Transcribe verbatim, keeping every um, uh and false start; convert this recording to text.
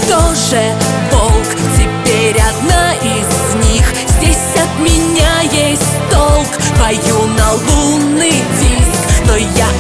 тоже волк, теперь одна из них. Здесь от меня есть толк, пою на лунный диск, но я